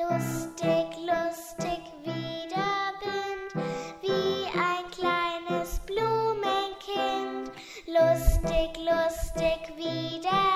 Lustig, lustig wie der Wind, wie ein kleines Blumenkind. Lustig, lustig wie der